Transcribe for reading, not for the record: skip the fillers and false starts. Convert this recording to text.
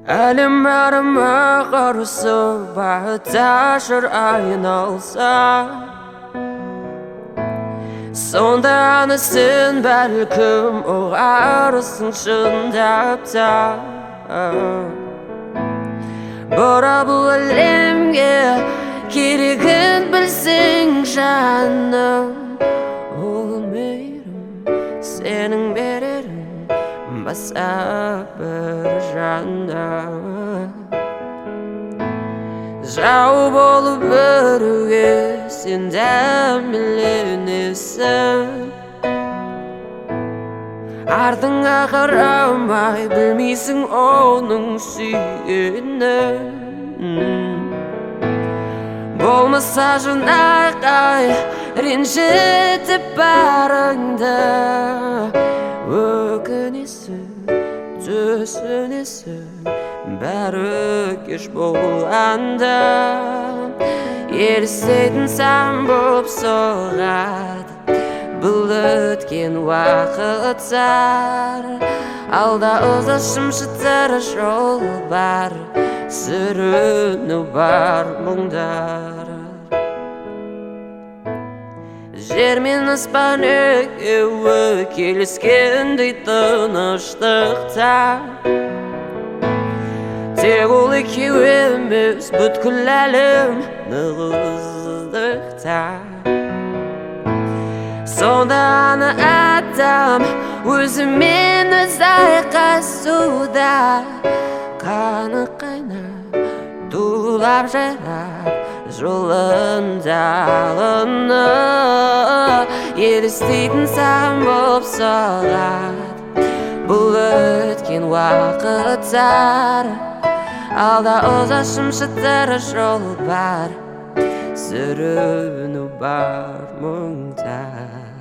Әлем бәріме қарсы байташыр айналса, сонда аны сен бәлкім ұғарысың шындап та. Бұра бұл әлемге керегін білсең жаным, ол мейрім сенің берерің баса бір жанда. Жау болып біруге сен дәмеленесің, артыңа қарамай білмейсің оның сүйгенін. Болмаса жынақай ренжітіп барыңды, өкінесің, түсінесің, бәрі кеш болғанда. Елестейтін сан боп соғады бұл өткен уақыттар, алда ұзақ шымшытар жол бар, сүріну бар мұңдар. Жер мен аспан екеуі келіскендей тыныштықта, тек ол екеу емес бүткіл әлем нығыздықта. Сонда аны адам өзімен өз айқасуда, қаны қайнап тулап жайрап жолындағыны. Елестейтін сан боп соғады бұл өткен уақыттар, алда ұзақ шымшытар жол бар, сүріну бар мұңдар.